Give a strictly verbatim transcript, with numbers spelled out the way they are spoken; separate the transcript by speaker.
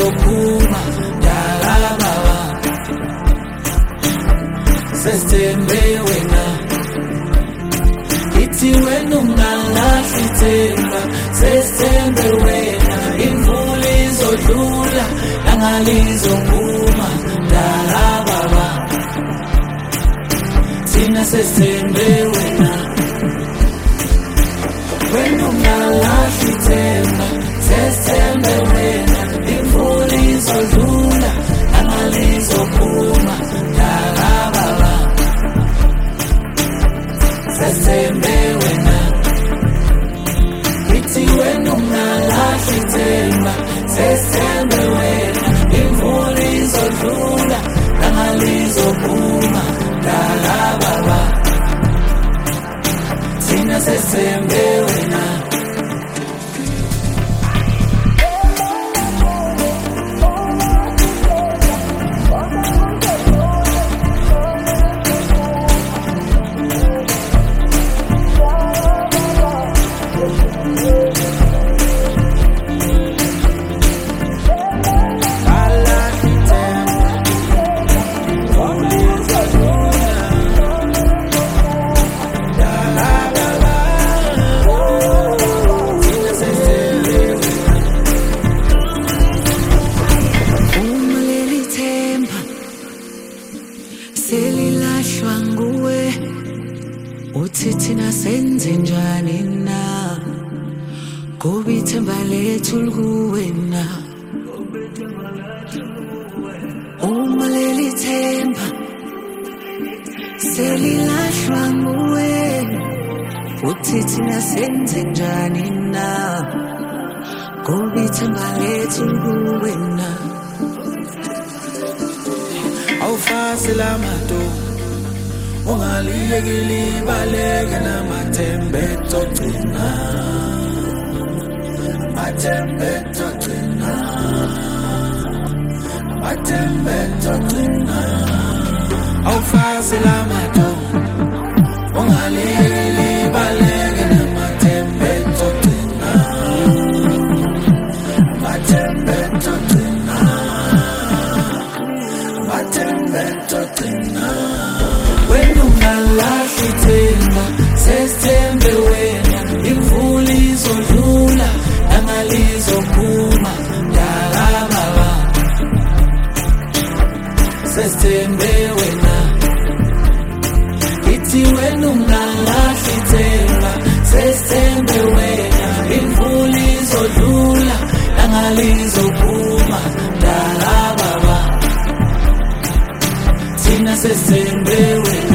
Speaker 1: lizophuma dala baba sesithembe wena ithi wena ungalahli ithemba sesithembe wena imvula izodlula angalizophuma dala baba thina sesithembe wena wena ungalahli ithemba sesithembe wena imvula izodlula angalizophuma dala baba sesithembe wena ithi wena ungalahli ithemba sesithembe wena imvula izodlula angalizophuma dala baba thina sesithembe wena selilashwa nguwe uthi thina senze njani na ngoba ithemba lethu likuwena uma leli themba selilashwa nguwe uthi thina senze njani na ngoba ithemba lethu likuwena awufasela amato ungaliyeki libaleke namathembe togcina mathembe togcina mathembe togcina awufasela amato ungaliyeki libaleke namathembe togcina mathembe togcina mathembe togcina wena ungalahli ithemba sesithembe wena imvula izodlula angalizophuma dala baba sesithembe wena ithi wena ungalahli ithemba sesithembe wena imvula izodlula angalizophuma dala baba thina sesithembe wena